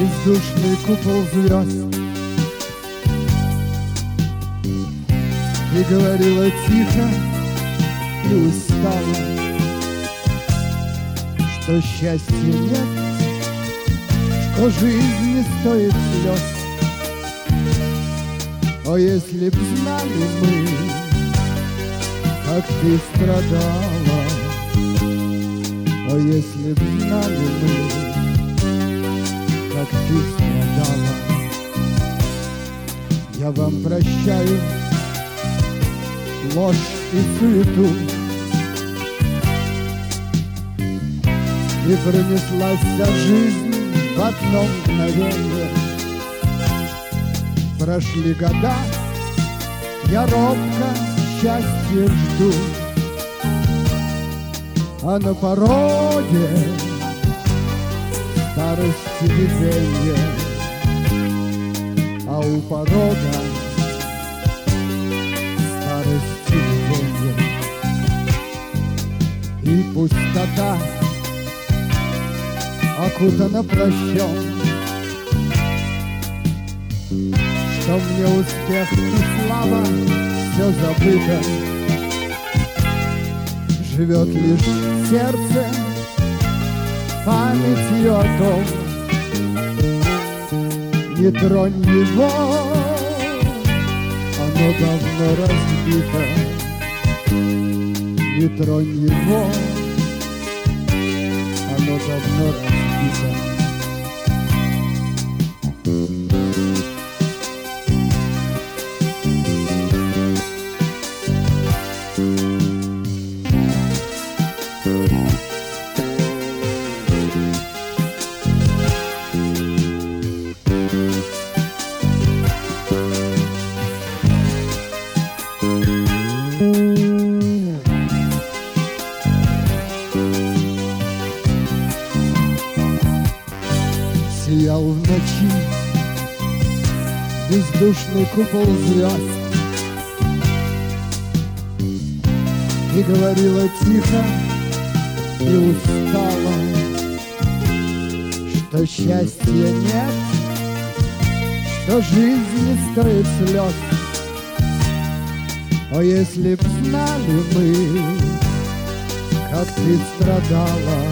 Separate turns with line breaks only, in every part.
бездушный купол звезд, и говорила тихо и устало, что счастья нет, что жизнь не стоит слез. О, если б знали мы, как ты страдала, о, если б знали мы, как ты страдала. Я вам прощаю ложь и суету, и пронеслась вся жизнь в одно мгновенье. Прошли года, я робко счастья жду, а на пороге старости виденье, а у порога старости виденье. И пустота окутана прощом, что мне успех и слава все забыто. Живет лишь в сердце памятью о том, не тронь его, оно давно разбито. Не тронь его, оно давно разбито. Сиял в ночи бездушный купол звезд, и говорила тихо и устало, что счастья нет, что жизнь не стоит слез. О, если б знали мы, как ты страдала,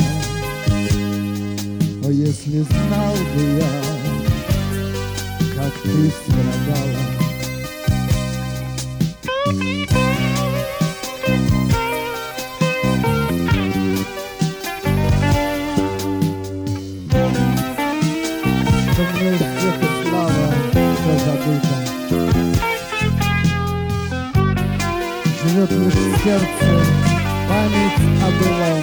о, если знал бы я, как ты страдала. Что мне успех и слава все забыто. Живет лишь в сердце память о былом.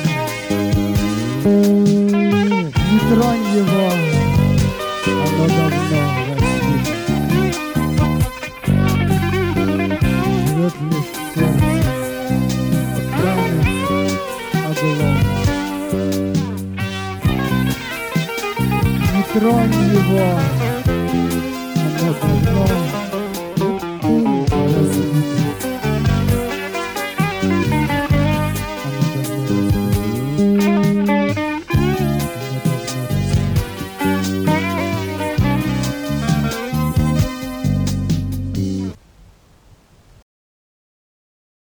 Не тронь его, оно давно разбито. Живет лишь в сердце память о былом. Не тронь его, оно давно